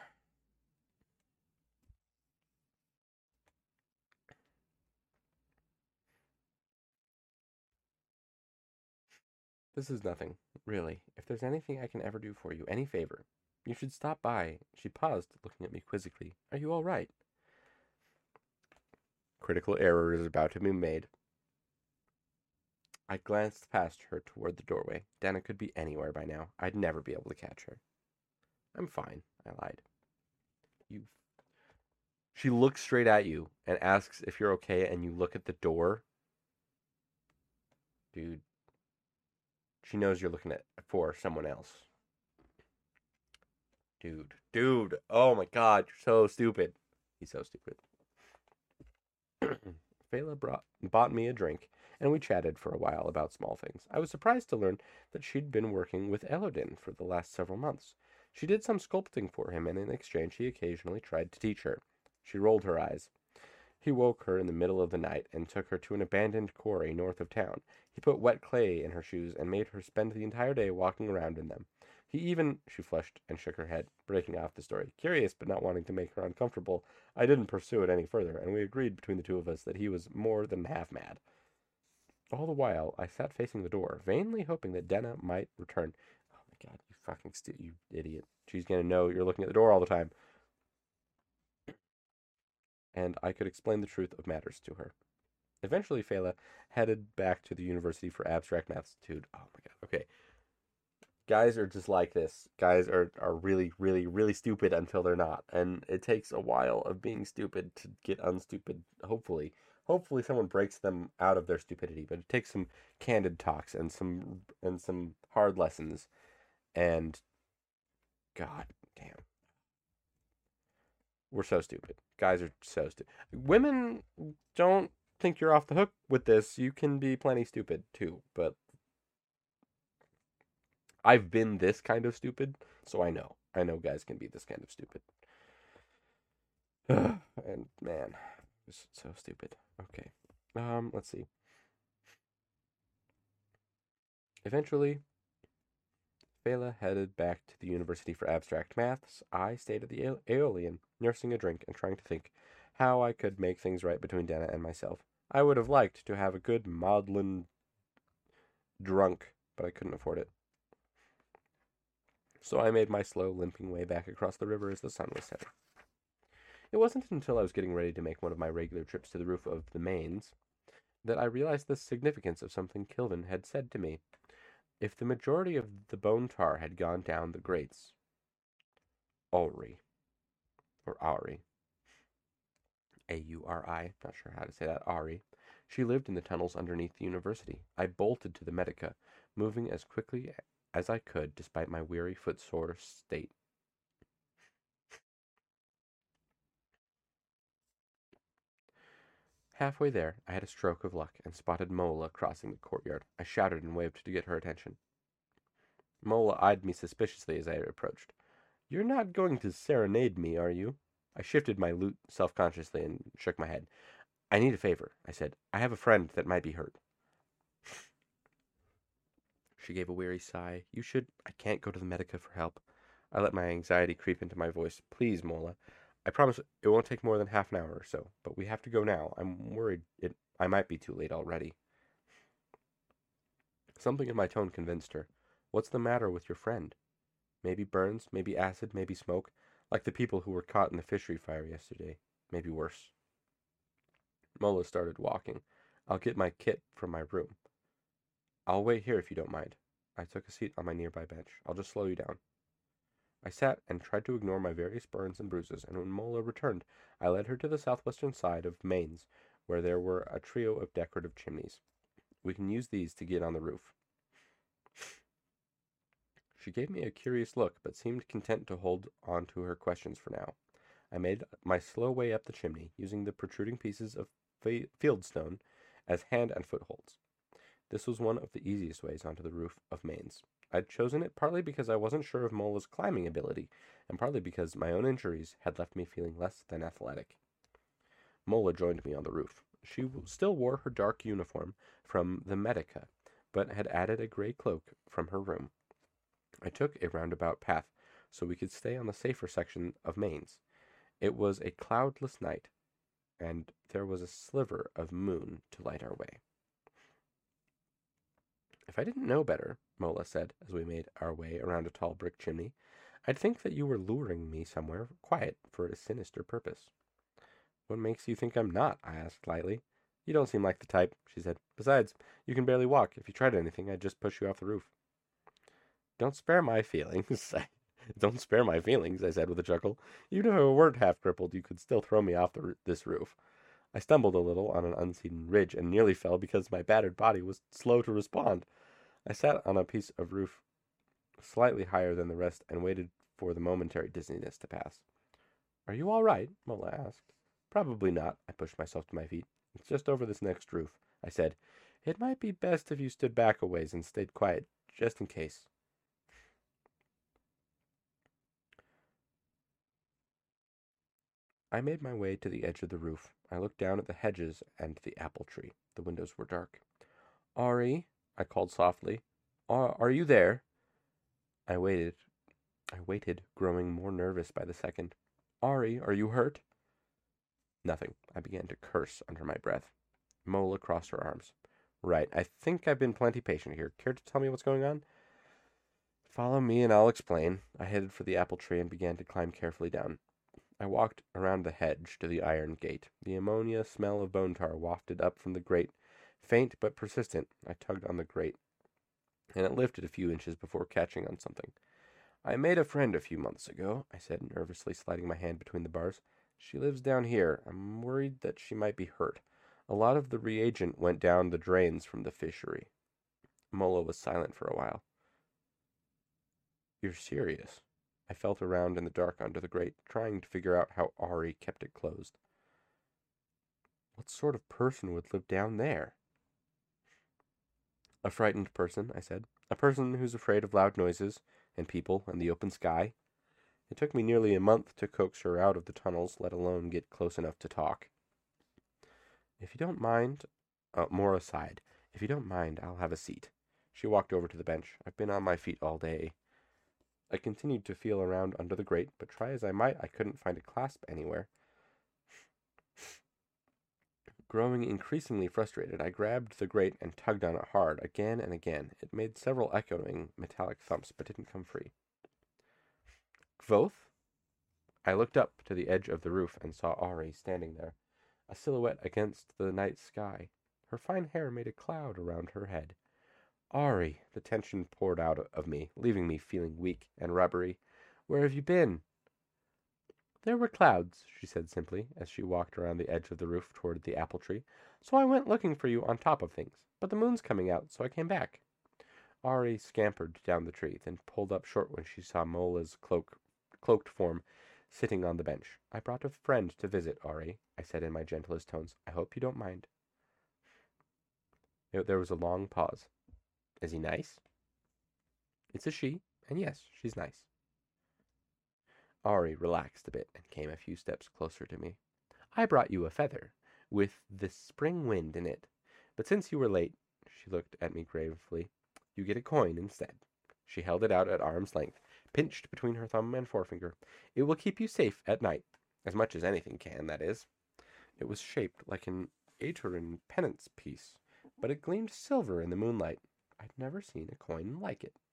This is nothing, really. If there's anything I can ever do for you, any favor, you should stop by. She paused, looking at me quizzically. Are you all right? Critical error is about to be made. I glanced past her toward the doorway. Dana could be anywhere by now. I'd never be able to catch her. I'm fine, I lied. You. She looks straight at you and asks if you're okay, and you look at the door. Dude, she knows you're looking at for someone else. Dude, dude, oh my god, you're so stupid. He's so stupid. Fela brought, bought me a drink, and we chatted for a while about small things. I was surprised to learn that she'd been working with Elodin for the last several months. She did some sculpting for him, and in exchange he occasionally tried to teach her. She rolled her eyes. He woke her in the middle of the night and took her to an abandoned quarry north of town. He put wet clay in her shoes and made her spend the entire day walking around in them. He even, she flushed and shook her head, breaking off the story. Curious, but not wanting to make her uncomfortable, I didn't pursue it any further, and we agreed between the two of us that he was more than half mad. All the while, I sat facing the door, vainly hoping that Denna might return. Oh my god, you fucking st- you idiot. She's gonna know you're looking at the door all the time. And I could explain the truth of matters to her. Eventually, Fela headed back to the University for Abstract Maths. Dude, oh my god, okay. Guys are just like this. Guys are, are really, really, really stupid until they're not. And it takes a while of being stupid to get unstupid, hopefully. Hopefully someone breaks them out of their stupidity, but it takes some candid talks and some and some hard lessons. And god damn. We're so stupid. Guys are so stupid. Women don't think you're off the hook with this. You can be plenty stupid too, but I've been this kind of stupid, so I know. I know guys can be this kind of stupid. And man, it's so stupid. Okay. Um, let's see. Eventually, Fela headed back to the University for Abstract Maths. I stayed at the Aeolian, nursing a drink and trying to think how I could make things right between Dana and myself. I would have liked to have a good maudlin drunk, but I couldn't afford it. So I made my slow, limping way back across the river as the sun was setting. It wasn't until I was getting ready to make one of my regular trips to the roof of the Mains that I realized the significance of something Kilvin had said to me. If the majority of the bone tar had gone down the grates, Auri, or Auri, A U R I, not sure how to say that, Auri, she lived in the tunnels underneath the university. I bolted to the Medica, moving as quickly as I could despite my weary, footsore state. Halfway there, I had a stroke of luck and spotted Mola crossing the courtyard. I shouted and waved to get her attention. Mola eyed me suspiciously as I approached. You're not going to serenade me, are you? I shifted my lute self-consciously and shook my head. I need a favor, I said. I have a friend that might be hurt. She gave a weary sigh. You should... I can't go to the Medica for help. I let my anxiety creep into my voice. Please, Mola. I promise it won't take more than half an hour or so, but we have to go now. I'm worried it I might be too late already. Something in my tone convinced her. What's the matter with your friend? Maybe burns, maybe acid, maybe smoke, like the people who were caught in the fishery fire yesterday. Maybe worse. Mola started walking. I'll get my kit from my room. I'll wait here if you don't mind. I took a seat on my nearby bench. I'll just slow you down. I sat and tried to ignore my various burns and bruises, and when Mola returned, I led her to the southwestern side of Mains, where there were a trio of decorative chimneys. We can use these to get on the roof. She gave me a curious look, but seemed content to hold on to her questions for now. I made my slow way up the chimney, using the protruding pieces of fieldstone as hand and footholds. This was one of the easiest ways onto the roof of Mains. I'd chosen it partly because I wasn't sure of Mola's climbing ability, and partly because my own injuries had left me feeling less than athletic. Mola joined me on the roof. She still wore her dark uniform from the Medica, but had added a gray cloak from her room. I took a roundabout path so we could stay on the safer section of Mains. It was a cloudless night, and there was a sliver of moon to light our way. If I didn't know better, Mola said as we made our way around a tall brick chimney, I'd think that you were luring me somewhere quiet for a sinister purpose. What makes you think I'm not? I asked lightly. You don't seem like the type, she said. Besides, you can barely walk. If you tried anything, I'd just push you off the roof. Don't spare my feelings. Don't spare my feelings, I said with a chuckle. Even if I weren't half crippled, you could still throw me off the, this roof. I stumbled a little on an unseen ridge and nearly fell because my battered body was slow to respond. I sat on a piece of roof slightly higher than the rest and waited for the momentary dizziness to pass. Are you all right? Mola asked. Probably not. I pushed myself to my feet. It's just over this next roof, I said. It might be best if you stood back a ways and stayed quiet, just in case. I made my way to the edge of the roof. I looked down at the hedges and the apple tree. The windows were dark. Ari, I called softly. Are, are you there? I waited. I waited, growing more nervous by the second. Ari, are you hurt? Nothing. I began to curse under my breath. Mola crossed her arms. Right, I think I've been plenty patient here. Care to tell me what's going on? Follow me and I'll explain. I headed for the apple tree and began to climb carefully down. I walked around the hedge to the iron gate. The ammonia smell of bone tar wafted up from the grate, faint but persistent. I tugged on the grate, and it lifted a few inches before catching on something. I made a friend a few months ago, I said, nervously sliding my hand between the bars. She lives down here. I'm worried that she might be hurt. A lot of the reagent went down the drains from the fishery. Mola was silent for a while. You're serious? I felt around in the dark under the grate, trying to figure out how Ari kept it closed. What sort of person would live down there? A frightened person, I said. A person who's afraid of loud noises and people and the open sky. It took me nearly a month to coax her out of the tunnels, let alone get close enough to talk. If you don't mind, uh, more aside, if you don't mind, I'll have a seat. She walked over to the bench. I've been on my feet all day. I continued to feel around under the grate, but try as I might, I couldn't find a clasp anywhere. Growing increasingly frustrated, I grabbed the grate and tugged on it hard, again and again. It made several echoing metallic thumps, but didn't come free. Kvothe? I looked up to the edge of the roof and saw Ari standing there, a silhouette against the night sky. Her fine hair made a cloud around her head. Ari, the tension poured out of me, leaving me feeling weak and rubbery. Where have you been? There were clouds, she said simply, as she walked around the edge of the roof toward the apple tree. So I went looking for you on top of things. But the moon's coming out, so I came back. Ari scampered down the tree, then pulled up short when she saw Mola's cloak, cloaked form sitting on the bench. I brought a friend to visit, Ari, I said in my gentlest tones. I hope you don't mind. It, there was a long pause. Is he nice? It's a she, and yes, she's nice. Ari relaxed a bit and came a few steps closer to me. I brought you a feather, with the spring wind in it. But since you were late, she looked at me gravely, you get a coin instead. She held it out at arm's length, pinched between her thumb and forefinger. It will keep you safe at night, as much as anything can, that is. It was shaped like an Aeturan penance piece, but it gleamed silver in the moonlight. I'd never seen a coin like it.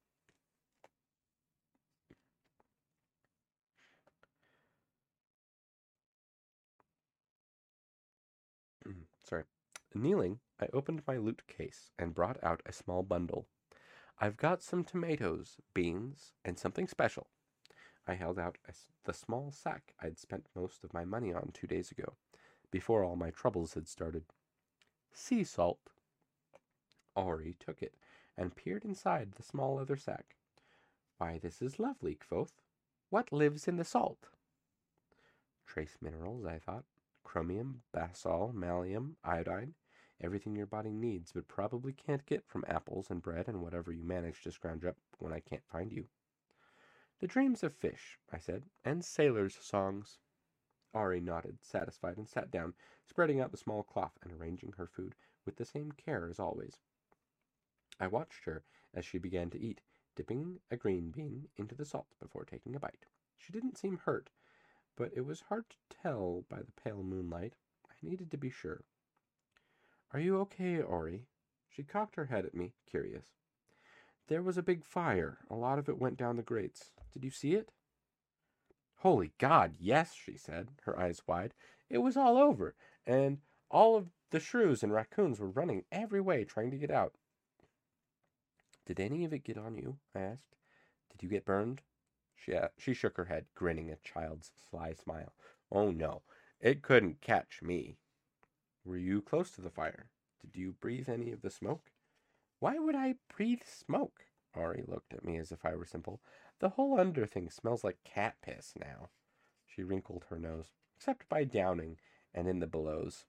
Sorry. Kneeling, I opened my loot case and brought out a small bundle. I've got some tomatoes, beans, and something special. I held out a, the small sack I'd spent most of my money on two days ago, before all my troubles had started. Sea salt. Ari took it and peered inside the small leather sack. Why, this is lovely, Kvothe. What lives in the salt? Trace minerals, I thought. Chromium, basal, malleum, iodine. Everything your body needs, but probably can't get from apples and bread and whatever you manage to scrounge up when I can't find you. The dreams of fish, I said, and sailors' songs. Ari nodded, satisfied, and sat down, spreading out the small cloth and arranging her food with the same care as always. I watched her as she began to eat, dipping a green bean into the salt before taking a bite. She didn't seem hurt, but it was hard to tell by the pale moonlight. I needed to be sure. Are you okay, Ari? She cocked her head at me, curious. There was a big fire. A lot of it went down the grates. Did you see it? Holy God, yes, she said, her eyes wide. It was all over, and all of the shrews and raccoons were running every way trying to get out. Did any of it get on you? I asked. Did you get burned? She, uh, she shook her head, grinning a child's sly smile. Oh no, it couldn't catch me. Were you close to the fire? Did you breathe any of the smoke? Why would I breathe smoke? Ari looked at me as if I were simple. The whole under thing smells like cat piss now. She wrinkled her nose, except by downing and in the billows.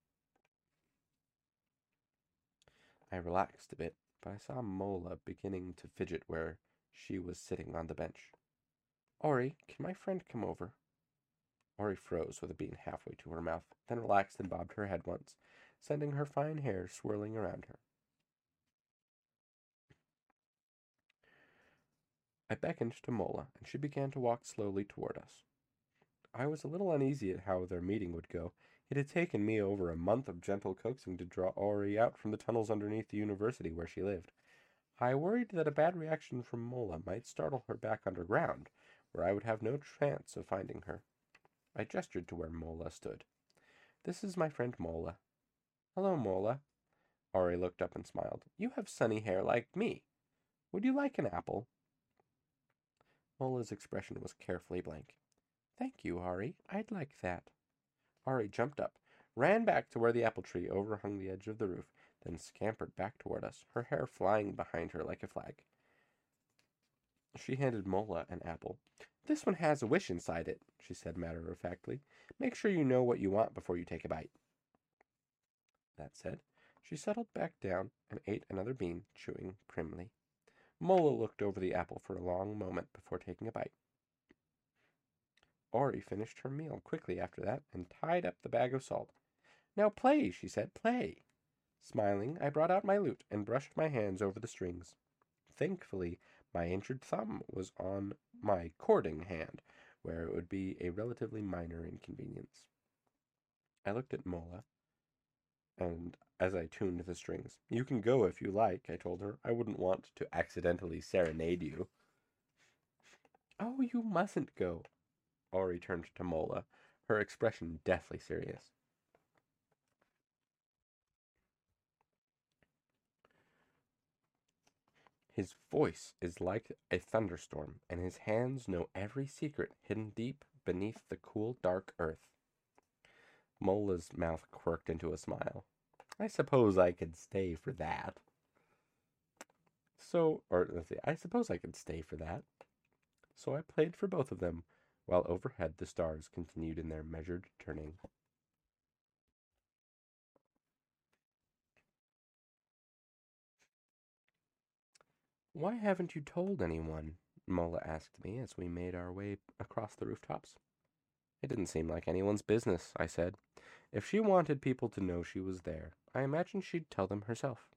I relaxed a bit, but I saw Mola beginning to fidget where she was sitting on the bench. Ori, can my friend come over? Ori froze with a bean halfway to her mouth, then relaxed and bobbed her head once, sending her fine hair swirling around her. I beckoned to Mola, and she began to walk slowly toward us. I was a little uneasy at how their meeting would go. It had taken me over a month of gentle coaxing to draw Ori out from the tunnels underneath the university where she lived. I worried that a bad reaction from Mola might startle her back underground, where I would have no chance of finding her. I gestured to where Mola stood. This is my friend Mola. Hello, Mola. Ori looked up and smiled. You have sunny hair like me. Would you like an apple? Mola's expression was carefully blank. Thank you, Ari. I'd like that. Ari jumped up, ran back to where the apple tree overhung the edge of the roof, then scampered back toward us, her hair flying behind her like a flag. She handed Mola an apple. This one has a wish inside it, she said matter-of-factly. Make sure you know what you want before you take a bite. That said, she settled back down and ate another bean, chewing primly. Mola looked over the apple for a long moment before taking a bite. Ori finished her meal quickly after that and tied up the bag of salt. Now play, she said, play. Smiling, I brought out my lute and brushed my hands over the strings. Thankfully, my injured thumb was on my cording hand, where it would be a relatively minor inconvenience. I looked at Mola, and as I tuned the strings, you can go if you like, I told her. I wouldn't want to accidentally serenade you. Oh, you mustn't go. Ori turned to Mola, her expression deathly serious. His voice is like a thunderstorm, and his hands know every secret hidden deep beneath the cool, dark earth. Mola's mouth quirked into a smile. I suppose I could stay for that. So, or let's see, I suppose I could stay for that. So I played for both of them, while overhead the stars continued in their measured turning. Why haven't you told anyone? Mola asked me as we made our way across the rooftops. It didn't seem like anyone's business, I said. If she wanted people to know she was there, I imagined she'd tell them herself.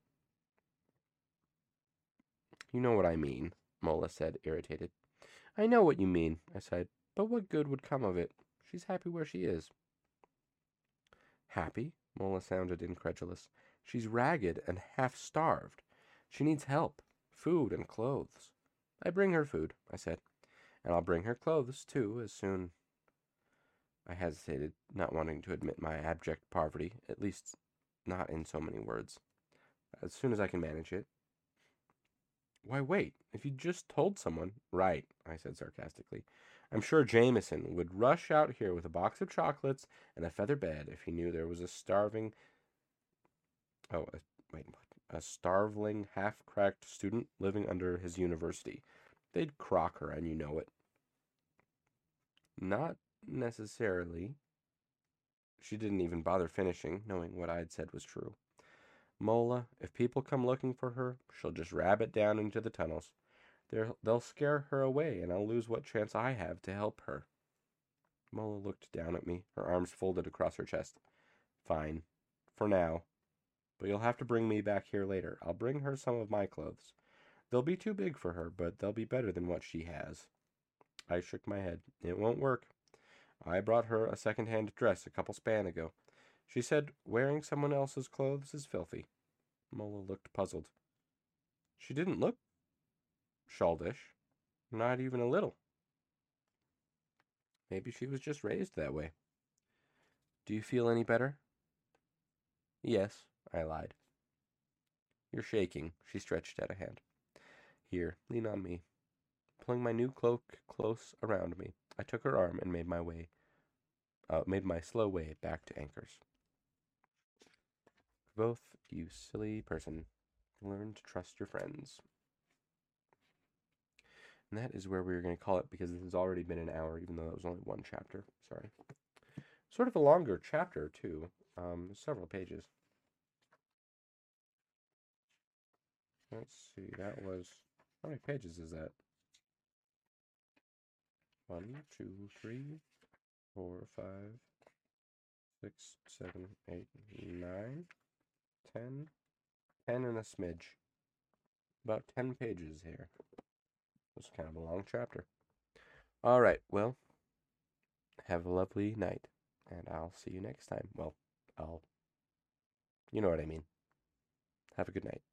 You know what I mean, Mola said, irritated. I know what you mean, I said, but what good would come of it? She's happy where she is. Happy? Mola sounded incredulous. She's ragged and half-starved. She needs help, food and clothes. I bring her food, I said, and I'll bring her clothes, too, as soon... I hesitated, not wanting to admit my abject poverty, at least not in so many words. As soon as I can manage it. Why, wait, if you just told someone... Right, I said sarcastically. I'm sure Jameson would rush out here with a box of chocolates and a feather bed if he knew there was a starving... Oh, a, wait, what? A starveling, half-cracked student living under his university. They'd crock her, and you know it. Not necessarily. She didn't even bother finishing, knowing what I'd said was true. Mola, if people come looking for her, she'll just rabbit down into the tunnels. They're, they'll scare her away, and I'll lose what chance I have to help her. Mola looked down at me, her arms folded across her chest. Fine. For now. But you'll have to bring me back here later. I'll bring her some of my clothes. They'll be too big for her, but they'll be better than what she has. I shook my head. It won't work. I brought her a second-hand dress a couple span ago. She said wearing someone else's clothes is filthy. Mola looked puzzled. She didn't look childish. Not even a little. Maybe she was just raised that way. Do you feel any better? Yes, I lied. You're shaking. She stretched out a hand. Here, lean on me. Pulling my new cloak close around me, I took her arm and made my way, uh, made my slow way back to Anchors. Both, you silly person, learn to trust your friends. And that is where we were going to call it because this has already been an hour, even though that was only one chapter. Sorry. Sort of a longer chapter, too. Um, several pages. Let's see, that was... How many pages is that? One, two, three, four, five, six, seven, eight, nine, ten. Ten and a smidge. About ten pages here. It's kind of a long chapter. All right, well, have a lovely night, and I'll see you next time. Well, I'll... You know what I mean. Have a good night.